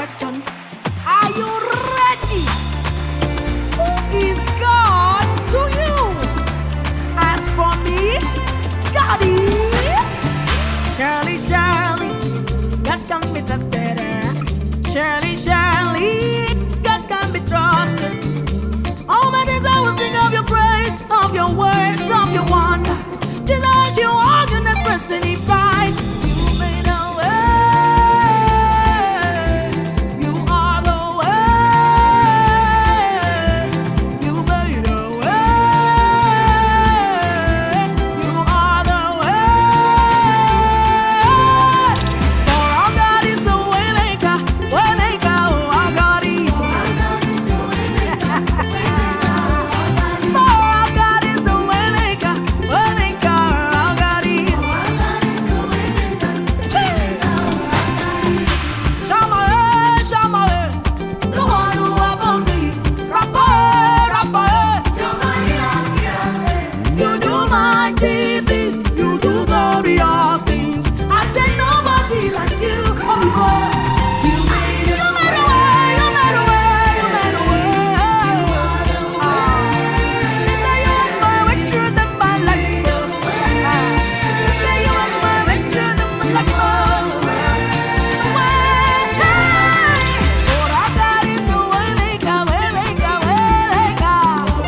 question. Are you ready? Who is God to you? As for me, God is. Surely, surely, God can be trusted. Surely, surely, God can be trusted. All my days I will sing of your praise, of your words, of your wonders. Jesus, you are goodness personified. You made a way. You are the way. You made a way. You are the way. For our God is the way maker, way maker. Oh, our God is. For our God is the way maker, way maker. Our God is. Shamael, Shamael, the one who upholds me. Raphael, Raphael, you do mighty things, you do glorious things. I say nobody like you. Oh, you made a way, you made a way, you made a way. Sister, you are my way through the mud like you. Sister, you are my way through the mud like you. For our God is the way maker, way maker, way maker.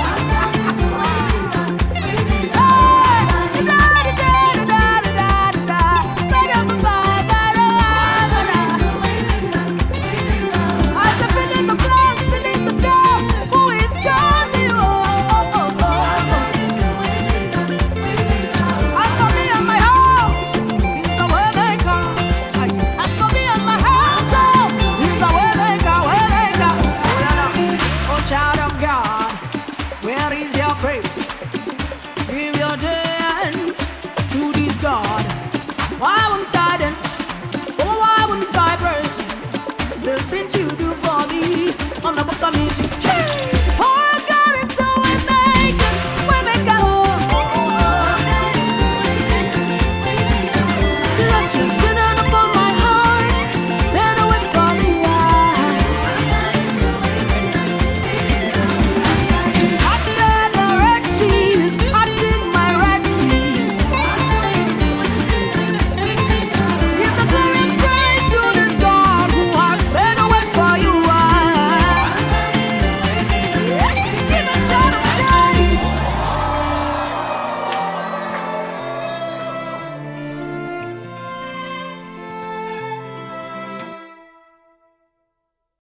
Where is your praise? Give your dance to this God. Why wouldn't I dance? Oh, why wouldn't I praise the things you do for me on the book of music?